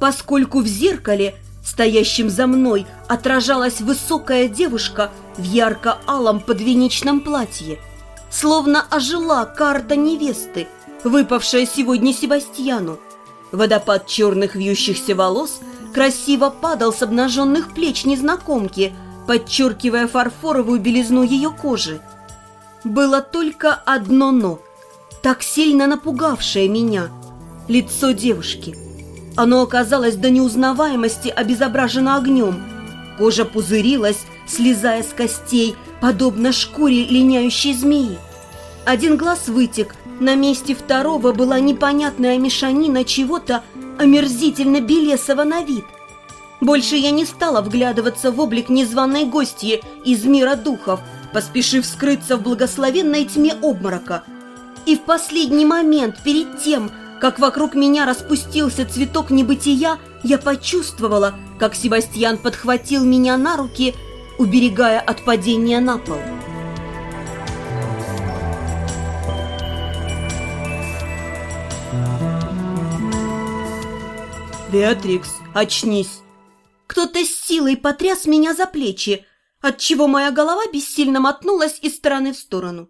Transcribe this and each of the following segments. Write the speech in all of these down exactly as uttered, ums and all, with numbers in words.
поскольку в зеркале, стоящем за мной, отражалась высокая девушка в ярко-алом подвенечном платье. Словно ожила карта невесты, выпавшая сегодня Себастьяну. Водопад черных вьющихся волос красиво падал с обнаженных плеч незнакомки, подчеркивая фарфоровую белизну ее кожи. Было только одно «но», так сильно напугавшее меня – лицо девушки. Оно оказалось до неузнаваемости обезображено огнем. Кожа пузырилась, слезая с костей, подобно шкуре линяющей змеи. Один глаз вытек, на месте второго была непонятная мешанина чего-то омерзительно белесого на вид. Больше я не стала вглядываться в облик незваной гостьи из мира духов, поспешив скрыться в благословенной тьме обморока. И в последний момент, перед тем, как вокруг меня распустился цветок небытия, я почувствовала, как Себастьян подхватил меня на руки, уберегая от падения на пол. «Беатрикс, очнись!» Кто-то с силой потряс меня за плечи, отчего моя голова бессильно мотнулась из стороны в сторону.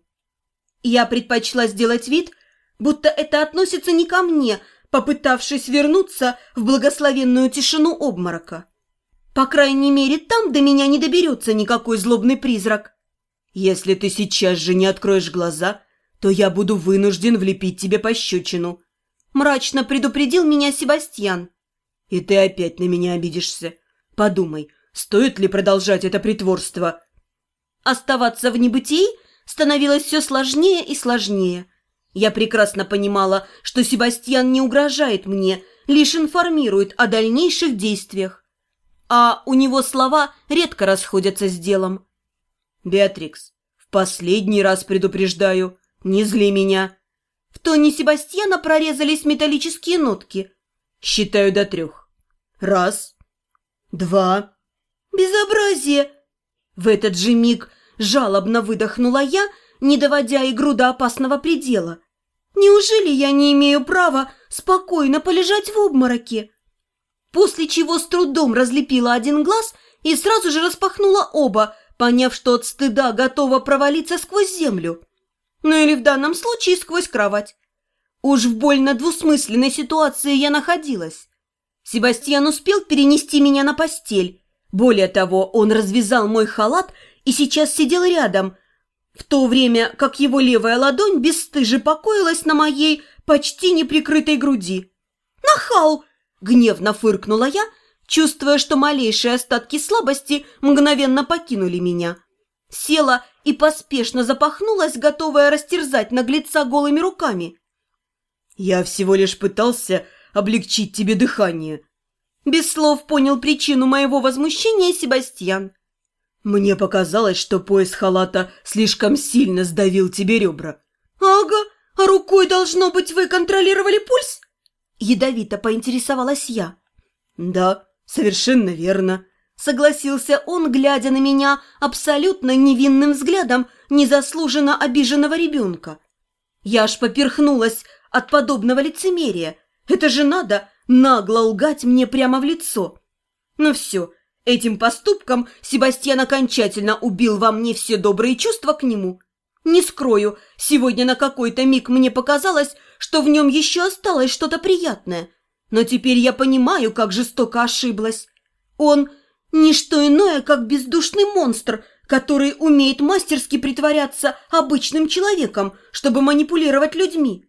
Я предпочла сделать вид, будто это относится не ко мне, попытавшись вернуться в благословенную тишину обморока. По крайней мере, там до меня не доберется никакой злобный призрак. «Если ты сейчас же не откроешь глаза, то я буду вынужден влепить тебе пощечину», — мрачно предупредил меня Себастьян. «И ты опять на меня обидишься. Подумай, стоит ли продолжать это притворство?» Оставаться в небытии становилось все сложнее и сложнее. Я прекрасно понимала, что Себастьян не угрожает мне, лишь информирует о дальнейших действиях. А у него слова редко расходятся с делом. «Беатрикс, в последний раз предупреждаю, не зли меня». В тоне Себастьяна прорезались металлические нотки. «Считаю до трех. Раз, два». «Безобразие!» В этот же миг жалобно выдохнула я, не доводя игру до опасного предела. «Неужели я не имею права спокойно полежать в обмороке?» После чего с трудом разлепила один глаз и сразу же распахнула оба, поняв, что от стыда готова провалиться сквозь землю. Ну или в данном случае сквозь кровать. Уж в больно двусмысленной ситуации я находилась. Себастьян успел перенести меня на постель. Более того, он развязал мой халат и сейчас сидел рядом, в то время как его левая ладонь бесстыже покоилась на моей почти неприкрытой груди. «Нахал!» – гневно фыркнула я, чувствуя, что малейшие остатки слабости мгновенно покинули меня. Села и поспешно запахнулась, готовая растерзать наглеца голыми руками. «Я всего лишь пытался облегчить тебе дыхание». Без слов понял причину моего возмущения Себастьян. «Мне показалось, что пояс халата слишком сильно сдавил тебе ребра». «Ага, а рукой, должно быть, вы контролировали пульс?» Ядовито поинтересовалась я. «Да, совершенно верно», — согласился он, глядя на меня абсолютно невинным взглядом незаслуженно обиженного ребенка. Я аж поперхнулась от подобного лицемерия. Это же надо нагло лгать мне прямо в лицо. Ну все, этим поступком Себастьян окончательно убил во мне все добрые чувства к нему. Не скрою, сегодня на какой-то миг мне показалось, что в нем еще осталось что-то приятное. Но теперь я понимаю, как жестоко ошиблась. Он не что иное, как бездушный монстр, который умеет мастерски притворяться обычным человеком, чтобы манипулировать людьми.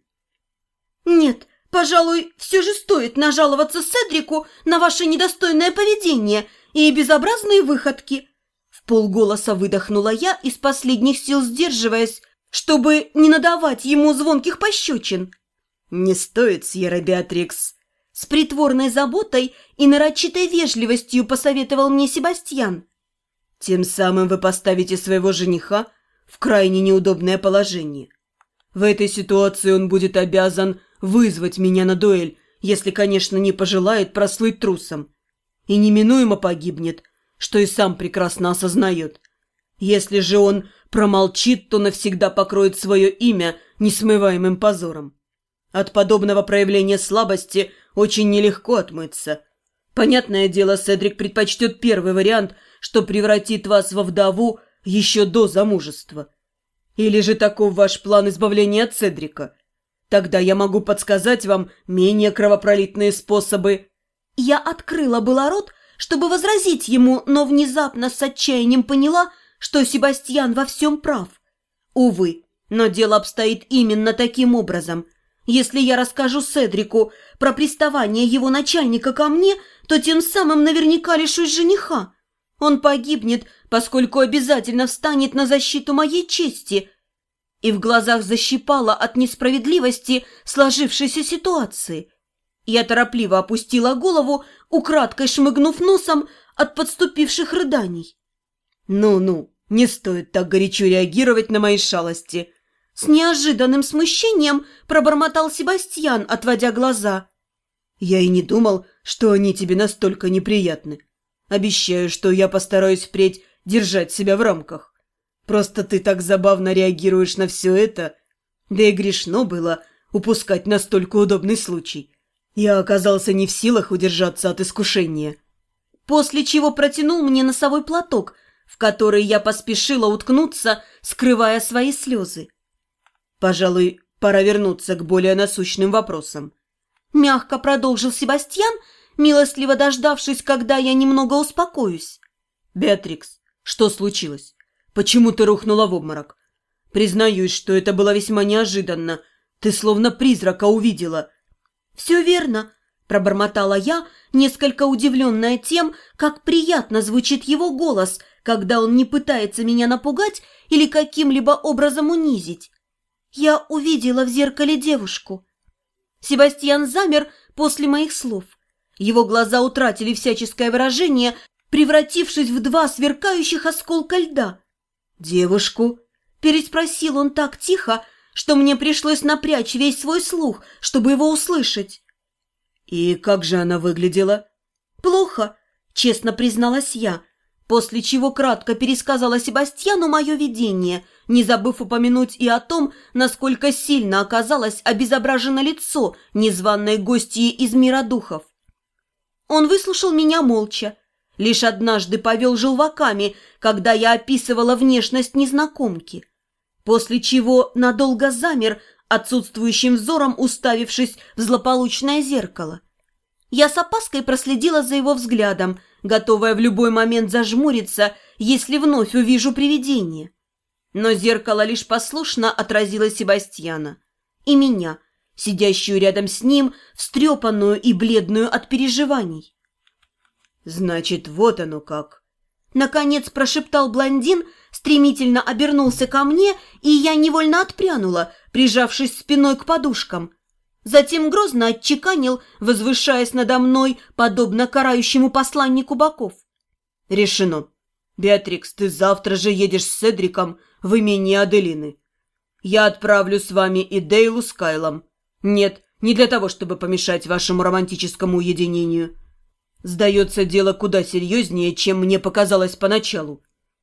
Нет, пожалуй, все же стоит нажаловаться Седрику на ваше недостойное поведение и безобразные выходки. В полголоса выдохнула я, из последних сил сдерживаясь, чтобы не надавать ему звонких пощечин. «Не стоит, Сьерра Беатрикс», — с притворной заботой и нарочитой вежливостью посоветовал мне Себастьян. «Тем самым вы поставите своего жениха в крайне неудобное положение. В этой ситуации он будет обязан вызвать меня на дуэль, если, конечно, не пожелает прослыть трусом, и неминуемо погибнет, что и сам прекрасно осознает. Если же он промолчит, то навсегда покроет свое имя несмываемым позором. От подобного проявления слабости очень нелегко отмыться, Понятное дело, Седрик предпочтет первый вариант, что превратит вас во вдову еще до замужества. Или же таков ваш план избавления от Седрика? Тогда я могу подсказать вам менее кровопролитные способы». Я открыла было рот, чтобы возразить ему, но внезапно с отчаянием поняла, что Себастьян во всем прав. Увы, но дело обстоит именно таким образом. Если я расскажу Седрику про приставание его начальника ко мне, то тем самым наверняка лишусь жениха. Он погибнет, поскольку обязательно встанет на защиту моей чести. И в глазах защипало от несправедливости сложившейся ситуации. Я торопливо опустила голову, украдкой шмыгнув носом от подступивших рыданий. «Ну-ну, не стоит так горячо реагировать на мои шалости». С неожиданным смущением пробормотал Себастьян, отводя глаза. «Я и не думал, что они тебе настолько неприятны. Обещаю, что я постараюсь впредь держать себя в рамках. Просто ты так забавно реагируешь на все это. Да и грешно было упускать настолько удобный случай. Я оказался не в силах удержаться от искушения». После чего протянул мне носовой платок, в который я поспешила уткнуться, скрывая свои слезы. «Пожалуй, пора вернуться к более насущным вопросам», — мягко продолжил Себастьян, милостливо дождавшись, когда я немного успокоюсь. «Беатрикс, что случилось? Почему ты рухнула в обморок? Признаюсь, что это было весьма неожиданно. Ты словно призрака увидела». «Все верно», — пробормотала я, несколько удивленная тем, как приятно звучит его голос, когда он не пытается меня напугать или каким-либо образом унизить. «Я увидела в зеркале девушку». Себастьян замер после моих слов. Его глаза утратили всяческое выражение, превратившись в два сверкающих осколка льда. «Девушку?» – переспросил он так тихо, что мне пришлось напрячь весь свой слух, чтобы его услышать. «И как же она выглядела?» «Плохо», – честно призналась я, после чего кратко пересказала Себастьяну мое видение, не забыв упомянуть и о том, насколько сильно оказалось обезображено лицо незваной гостьи из мира духов. Он выслушал меня молча, лишь однажды повел желваками, когда я описывала внешность незнакомки, после чего надолго замер, отсутствующим взором уставившись в злополучное зеркало. Я с опаской проследила за его взглядом, готовая в любой момент зажмуриться, если вновь увижу привидение. Но зеркало лишь послушно отразило Себастьяна и меня, сидящую рядом с ним, встрепанную и бледную от переживаний. «Значит, вот оно как!» Наконец прошептал блондин, стремительно обернулся ко мне, и я невольно отпрянула, прижавшись спиной к подушкам. Затем грозно отчеканил, возвышаясь надо мной, подобно карающему посланнику богов. «Решено. Беатрикс, ты завтра же едешь с Седриком в имение Аделины. Я отправлю с вами и Дейлу с Кайлом. Нет, не для того, чтобы помешать вашему романтическому уединению. Сдается, дело куда серьезнее, чем мне показалось поначалу».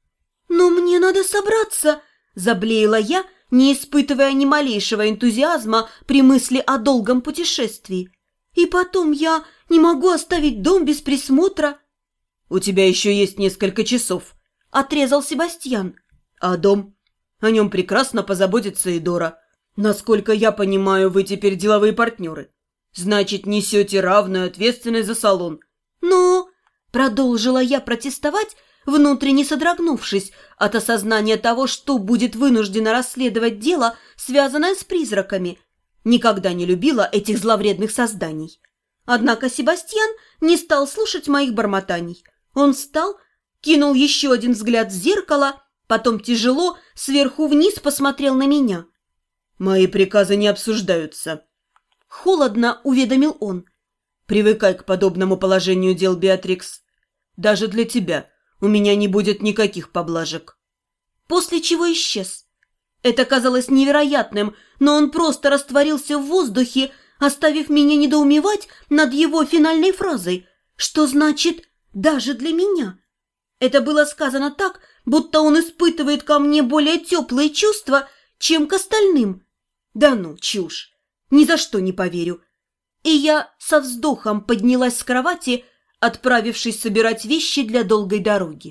«Но мне надо собраться», — заблеяла я, не испытывая ни малейшего энтузиазма при мысли о долгом путешествии. «И потом я не могу оставить дом без присмотра». «У тебя еще есть несколько часов», — отрезал Себастьян. «А дом? О нем прекрасно позаботится Эдора. Насколько я понимаю, вы теперь деловые партнеры. Значит, несете равную ответственность за салон». «Но...» — продолжила я протестовать, внутренне содрогнувшись от осознания того, что будет вынуждена расследовать дело, связанное с призраками. Никогда не любила этих зловредных созданий. Однако Себастьян не стал слушать моих бормотаний. Он встал, кинул еще один взгляд в зеркало, потом тяжело сверху вниз посмотрел на меня. «Мои приказы не обсуждаются», — холодно уведомил он. «Привыкай к подобному положению дел, Беатрикс. Даже для тебя у меня не будет никаких поблажек». После чего исчез. Это казалось невероятным, но он просто растворился в воздухе, оставив меня недоумевать над его финальной фразой, что значит «даже для меня». Это было сказано так, будто он испытывает ко мне более теплые чувства, чем к остальным. Да ну, чушь, ни за что не поверю. И я со вздохом поднялась с кровати, отправившись собирать вещи для долгой дороги.